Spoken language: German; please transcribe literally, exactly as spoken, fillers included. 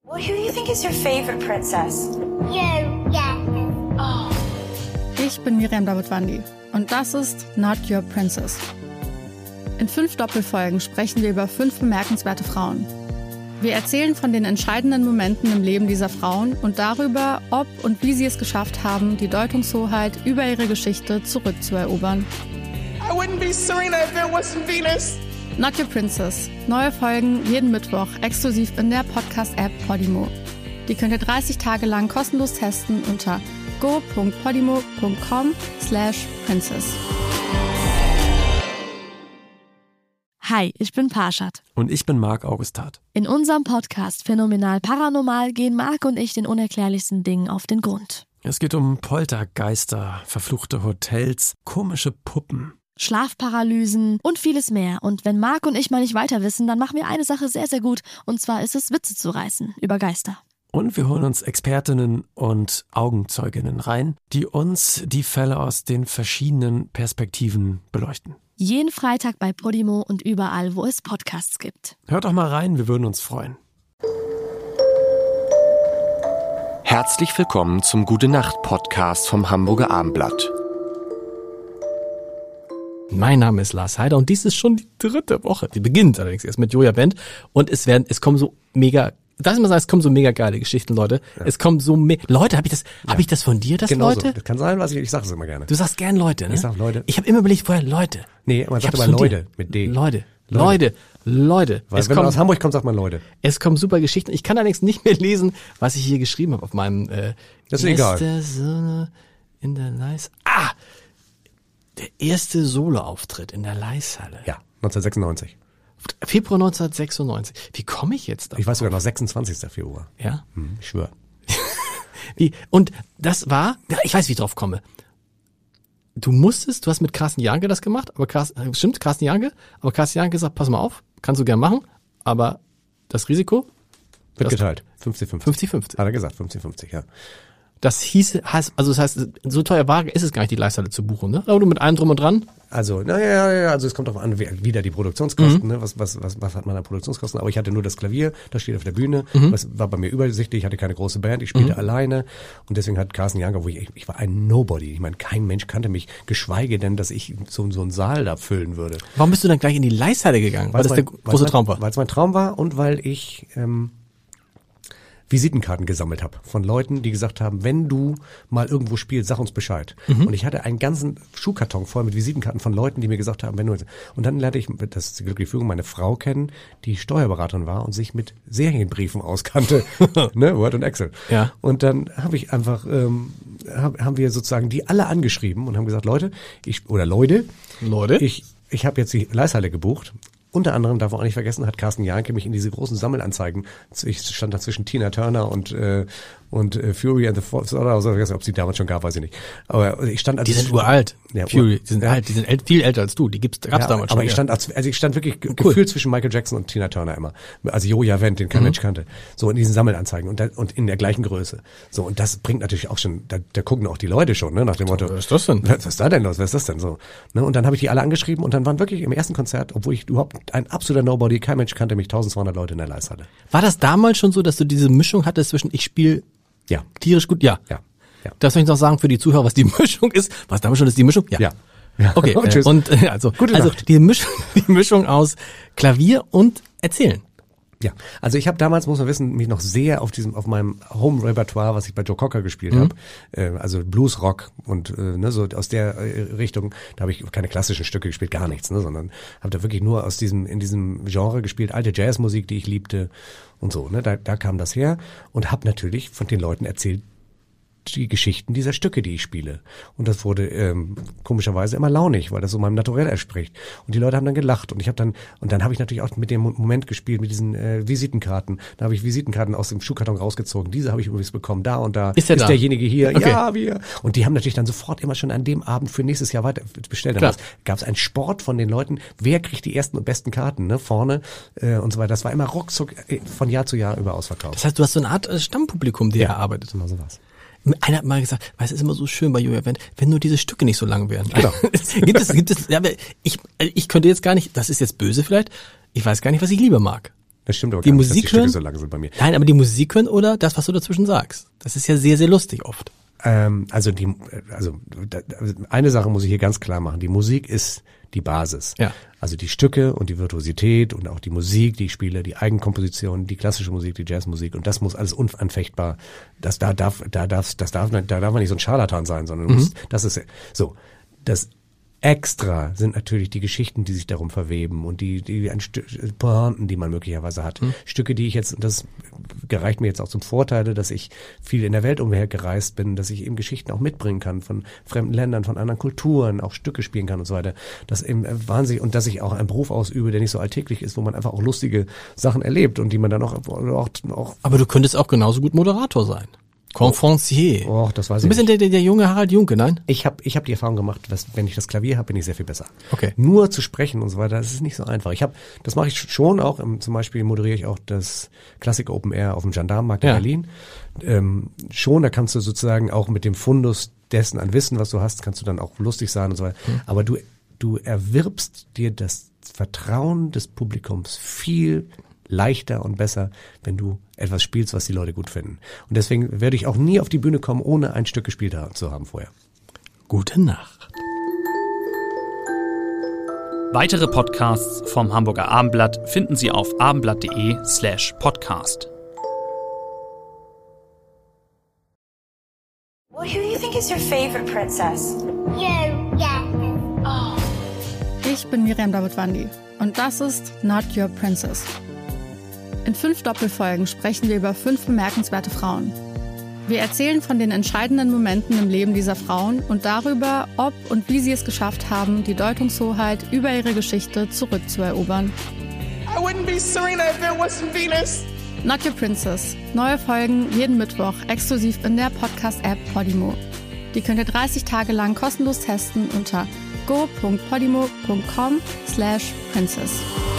Well, who do you think is your favorite princess? You, yeah. Oh. Ich bin Miriam Davidwandi und das ist Not Your Princess. In fünf Doppelfolgen sprechen wir über fünf bemerkenswerte Frauen. Wir erzählen von den entscheidenden Momenten im Leben dieser Frauen und darüber, ob und wie sie es geschafft haben, die Deutungshoheit über ihre Geschichte zurückzuerobern. I wouldn't be Serena if there wasn't Venus. Not Your Princess. Neue Folgen jeden Mittwoch exklusiv in der Podcast-App Podimo. Die könnt ihr dreißig Tage lang kostenlos testen unter go punkt podimo punkt com slash princess. Hi, ich bin Parshad. Und ich bin Marc Augustat. In unserem Podcast Phänomenal Paranormal gehen Marc und ich den unerklärlichsten Dingen auf den Grund. Es geht um Poltergeister, verfluchte Hotels, komische Puppen, Schlafparalysen und vieles mehr. Und wenn Marc und ich mal nicht weiter wissen, dann machen wir eine Sache sehr, sehr gut. Und zwar ist es, Witze zu reißen über Geister. Und wir holen uns Expertinnen und Augenzeuginnen rein, die uns die Fälle aus den verschiedenen Perspektiven beleuchten. Jeden Freitag bei Podimo und überall, wo es Podcasts gibt. Hört doch mal rein, wir würden uns freuen. Herzlich willkommen zum Gute-Nacht-Podcast vom Hamburger Abendblatt. Mein Name ist Lars Heider und dies ist schon die dritte Woche. Die beginnt allerdings erst mit Joja Band und es werden, es kommen so mega, darf ich mal sagen, es kommen so mega geile Geschichten, Leute. Ja. Es kommen so me- Leute, habe ich das, ja. habe ich das von dir, das genau Leute? So. Das kann sein, was ich, ich sage es immer gerne. Du sagst gern Leute, ne? Ich sag Leute. Ich habe immer überlegt vorher Leute. Nee, man ich sagt immer Leute mit D. Leute, Leute, Leute. Weil es wenn kommt, man aus Hamburg kommt, sagt man Leute. Es kommen super Geschichten. Ich kann allerdings nicht mehr lesen, was ich hier geschrieben habe auf meinem, äh, das ist egal. Sonne in der Leis. Ah! Der erste Soloauftritt in der Leishalle. Ja, neunzehnhundertsechsundneunzig. Februar neunzehnhundertsechsundneunzig. Wie komme ich jetzt da? Ich weiß sogar noch sechsundzwanzigsten Februar. Ja? Hm, ich schwöre. Wie? Und das war, ja, ich weiß, wie ich drauf komme. Du musstest, du hast mit Carsten Janke das gemacht, aber Carsten, stimmt, Carsten Janke, aber Carsten Janke gesagt, pass mal auf, kannst du gern machen, aber das Risiko wird geteilt. fünfzig fünfzig. fünfzig fünfzig. Hat er gesagt, fünfzig fünfzig, ja. Das hieße, also das heißt, so teuer war, ist es gar nicht, die Leishalle zu buchen, ne? Aber du mit allem drum und dran? Also, naja, ja, also es kommt darauf an, wie, wieder die Produktionskosten, mhm. ne? Was, was, was, was hat man an Produktionskosten? Aber ich hatte nur das Klavier, das steht auf der Bühne, mhm. das war bei mir übersichtlich, ich hatte keine große Band, ich spielte mhm. alleine und deswegen hat Carsten Janke, wo ich, ich war ein Nobody, ich meine, kein Mensch kannte mich, geschweige denn, dass ich so, so einen Saal da füllen würde. Warum bist du dann gleich in die Leishalle gegangen? Weil das mein, der große mein, Traum war? Weil es mein Traum war und weil ich, ähm, Visitenkarten gesammelt habe von Leuten, die gesagt haben, wenn du mal irgendwo spielst, sag uns Bescheid. Mhm. Und ich hatte einen ganzen Schuhkarton voll mit Visitenkarten von Leuten, die mir gesagt haben, wenn du... Und dann lernte ich, das ist die glückliche Fügung, meine Frau kennen, die Steuerberaterin war und sich mit Serienbriefen auskannte, ne, Word und Excel. Ja. Und dann habe ich einfach, ähm, hab, haben wir sozusagen die alle angeschrieben und haben gesagt, Leute, ich oder Leute, Leute, ich, ich habe jetzt die Leishalle gebucht. Unter anderem, darf man auch nicht vergessen, hat Carsten Janke mich in diese großen Sammelanzeigen, ich stand da zwischen Tina Turner und äh, und äh, Fury and the Force, oder also, ob sie damals schon gab, weiß ich nicht. Aber ich stand also die sind uralt, ja, Fury, die sind ja. alt, die sind ält, viel älter als du, die gibt's, gab's ja, damals schon. Aber ich ja. stand, als, also ich stand wirklich cool. gefühlt zwischen Michael Jackson und Tina Turner immer. Also Joja Wendt, den kein mhm. Mensch kannte. So in diesen Sammelanzeigen und, da, und in der gleichen Größe. So, und das bringt natürlich auch schon, da, da gucken auch die Leute schon, ne, nach dem Motto. Was ist das denn? Was ist da denn los? Was ist das denn so? Ne, und dann habe ich die alle angeschrieben und dann waren wirklich im ersten Konzert, obwohl ich überhaupt ein absoluter Nobody, kein Mensch kannte mich, eintausendzweihundert Leute in der Leishalle. War das damals schon so, dass du diese Mischung hattest zwischen ich spiele ja. tierisch gut? Ja. Ja. Ja. Das soll ich noch sagen für die Zuhörer, was die Mischung ist. Was damals schon ist die Mischung? Ja. Ja. ja. Okay. und, äh, und äh, also, Gute also Nacht. die Mischung, die Mischung aus Klavier und Erzählen. Ja, also ich habe damals, muss man wissen, mich noch sehr auf diesem, auf meinem Home-Repertoire, was ich bei Joe Cocker gespielt mhm. habe, äh, also Blues-Rock und äh, ne, so aus der äh, Richtung, da habe ich keine klassischen Stücke gespielt, gar nichts, ne, sondern habe da wirklich nur aus diesem, in diesem Genre gespielt, alte Jazzmusik, die ich liebte und so, ne, da, da kam das her und habe natürlich von den Leuten erzählt, die Geschichten dieser Stücke, die ich spiele. Und das wurde ähm, komischerweise immer launig, weil das so meinem Naturell entspricht. Und die Leute haben dann gelacht. Und ich habe dann, und dann habe ich natürlich auch mit dem Moment gespielt, mit diesen äh, Visitenkarten. Da habe ich Visitenkarten aus dem Schuhkarton rausgezogen. Diese habe ich übrigens bekommen. Da und da ist, der ist da? derjenige hier. Okay. Ja, wir. Und die haben natürlich dann sofort immer schon an dem Abend für nächstes Jahr weiter bestellt. Dann gab es einen Sport von den Leuten. Wer kriegt die ersten und besten Karten, ne? Vorne äh, und so weiter. Das war immer ruckzuck äh, von Jahr zu Jahr über ausverkauft. Das heißt, du hast so eine Art äh, Stammpublikum dir ja, erarbeitet. Genau so was. Einer hat mal gesagt, weißt du, es ist immer so schön bei Joja Wendt, wenn nur diese Stücke nicht so lang wären. Genau. gibt es, gibt es, ja, ich, ich könnte jetzt gar nicht, das ist jetzt böse vielleicht, ich weiß gar nicht, was ich lieber mag. Das stimmt aber die gar nicht, Musik dass die Stücke hören? so lang sind bei mir. Nein, aber die Musik hören oder das, was du dazwischen sagst. Das ist ja sehr, sehr lustig oft. Ähm, also die, also da, eine Sache muss ich hier ganz klar machen. Die Musik ist die Basis. Ja. Also die Stücke und die Virtuosität und auch die Musik, die ich spiele, die Eigenkomposition, die klassische Musik, die Jazzmusik und das muss alles unanfechtbar. Das da darf, da darf, das darf, da darf man nicht so ein Scharlatan sein, sondern du Mhm. musst, das ist so. Das Extra sind natürlich die Geschichten, die sich darum verweben und die, die ein Stück Pointen, die man möglicherweise hat. Mhm. Stücke, die ich jetzt, und das gereicht mir jetzt auch zum Vorteile, dass ich viel in der Welt umhergereist bin, dass ich eben Geschichten auch mitbringen kann von fremden Ländern, von anderen Kulturen, auch Stücke spielen kann und so weiter. Das eben wahnsinnig, und dass ich auch einen Beruf ausübe, der nicht so alltäglich ist, wo man einfach auch lustige Sachen erlebt und die man dann auch, auch, auch Aber du könntest auch genauso gut Moderator sein. Conferencier. Oh, das weiß Du ich bist nicht. der, der, der junge Harald Junke, nein? Ich habe ich hab die Erfahrung gemacht, dass wenn ich das Klavier habe, bin ich sehr viel besser. Okay. Nur zu sprechen und so weiter, das ist nicht so einfach. Ich habe, das mache ich schon auch. Im, zum Beispiel moderiere ich auch das Classic Open Air auf dem Gendarmenmarkt in Ja. Berlin. Ähm, schon, da kannst du sozusagen auch mit dem Fundus dessen an Wissen, was du hast, kannst du dann auch lustig sein und so weiter. Mhm. Aber du du erwirbst dir das Vertrauen des Publikums viel leichter und besser, wenn du etwas spielst, was die Leute gut finden. Und deswegen werde ich auch nie auf die Bühne kommen, ohne ein Stück gespielt zu haben vorher. Gute Nacht. Weitere Podcasts vom Hamburger Abendblatt finden Sie auf abendblatt.de slash podcast. Well, who do you think is your favorite princess? You, yeah. Oh. Ich bin Miriam Davidwandi und das ist Not Your Princess. In fünf Doppelfolgen sprechen wir über fünf bemerkenswerte Frauen. Wir erzählen von den entscheidenden Momenten im Leben dieser Frauen und darüber, ob und wie sie es geschafft haben, die Deutungshoheit über ihre Geschichte zurückzuerobern. I wouldn't be Serena if there wasn't Venus. Not Your Princess. Neue Folgen jeden Mittwoch exklusiv in der Podcast-App Podimo. Die könnt ihr dreißig Tage lang kostenlos testen unter go punkt podimo punkt com slash princess.